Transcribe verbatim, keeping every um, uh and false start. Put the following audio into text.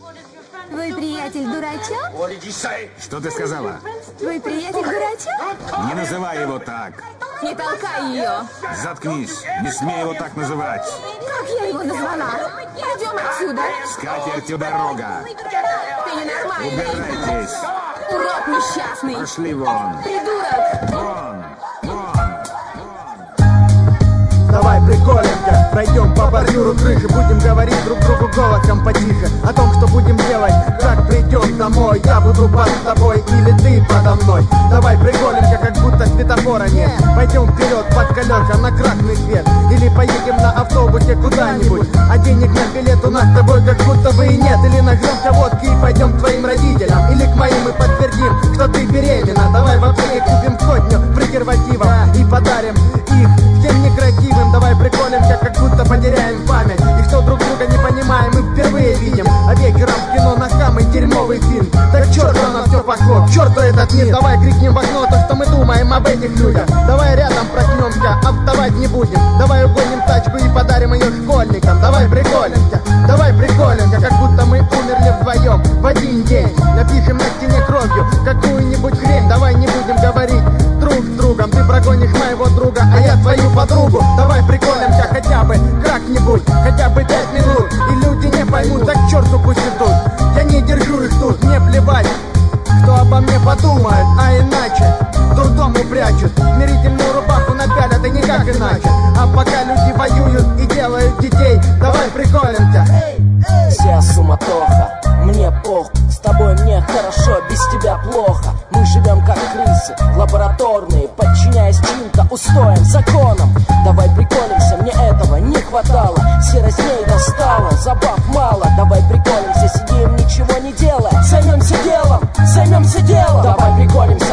Твой приятель дурачок? Что ты сказала? Твой приятель дурачок? Не называй его так. Не толкай ее. Заткнись. Не смей его так называть. Как я его назвала? Пойдем отсюда. Скатертью дорога. Ты ненормальный. Убирайтесь. Урод несчастный. Пошли вон. Придурок. Вон. Вон. Давай приколемся, пройдем по бордюру крыши. Будем говорить друг другу голосом потише о том, что будем делать, как придем домой. Я буду под тобой или ты подо мной. Давай приколемся, как будто светофора нет. Пойдем вперед под колеса на красный свет. Или поедем на автобусе куда-нибудь, а денег на билет у нас с тобой как будто бы и нет. Или нажмемся водки и пойдем к твоим родителям, или к моим и подтвердим, что ты беременна. Давай в апреле купим сотню презервативов и подарим их всем некрасивым. Давай приколемся, как будто потеряем память, и что друг друга не понимаем, мы впервые видим. А вечером в кино на самый дерьмовый фильм. Да к черту на все пошло, к черту этот мир. Давай крикнем в окно то, что мы думаем об этих людях. Давай рядом проснемся, а вставать не будем. Давай угоним тачку и подарим ее школьникам. Давай приколемся, давай приколемся, как будто мы умерли вдвоем в один день. Напишем на стене кровью какую-нибудь хрень. Давай не будем говорить друг с другом. Ты прогонишь моего друга, а я твою подругу. Давай приколемся хотя бы как-нибудь, хотя бы пять минут, и люди не поймут, так к черту пусть идут. Я не держу их тут, мне плевать, кто обо мне подумает, а иначе дурдому прячут, смирительную рубаху напялят и никак иначе. А пока люди воюют и делают детей, давай приколемся. Вся суматоха, мне пох, с тобой мне хорошо, без тебя плохо. Мы живем как крысы, лабораторные, подчиняясь чьим-то устоям, законам. Давай приколемся, мне этого не хватало. Серость дней достала, забав мало. Давай приколемся, сидим, ничего не делая. Займемся делом, займемся делом. Давай приколемся.